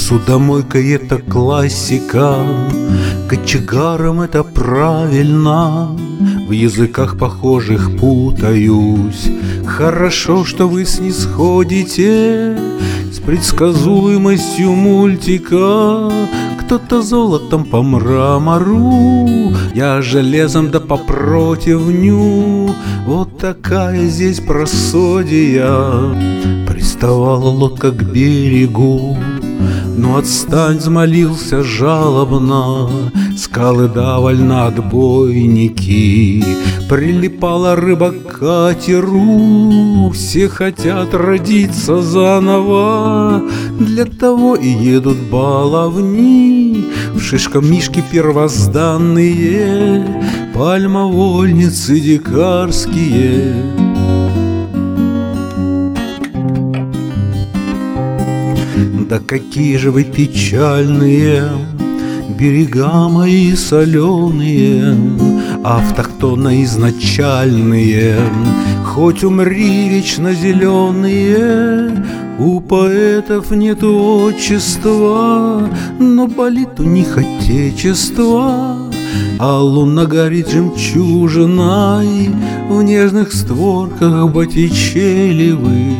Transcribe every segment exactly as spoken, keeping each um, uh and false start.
Посудомойка — это классика, кочегаром — это правильно. В языках похожих путаюсь. Хорошо, что вы снисходите с предсказуемостью мультика. Кто-то золотом по мрамору, я железом да по противню. Вот такая здесь просодия. Приставала лодка к берегу, ну отстань, взмолился жалобно. Скалы да вольноотбойники, прилипала рыба к катеру. Все хотят родиться заново, для того и едут баловни. В шишкомишки первозданные, пальмовольницы дикарские. Да какие же вы печальные, берега мои соленые, автохтонно изначальные. Хоть умри, вечно зеленые, у поэтов нет отчества, но болит у них отечество. А луна горит жемчужиной в нежных створках Боттичелевых.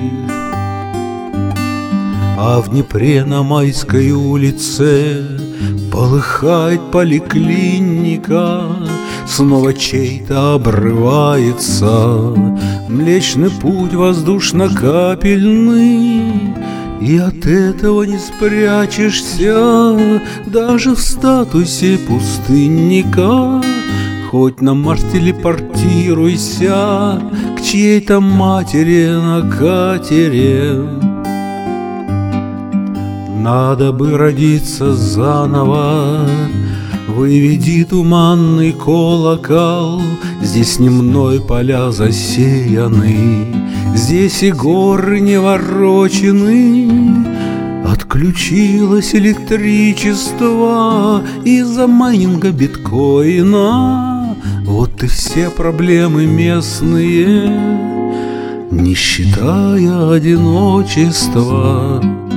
А в Днепре на Майской улице полыхает поликлиника. Снова чей-то обрывается Млечный Путь воздушно-капельный. И от этого не спрячешься даже в статусе пустынника. Хоть на Марс телепортируйся к чьей-то матери на катере. Надо бы родиться заново, выведи туманный колокол. Здесь не мной поля засеяны, здесь и горы не ворочены. Отключилось электричество из-за майнинга биткоина. Вот и все проблемы местные, не считая одиночества.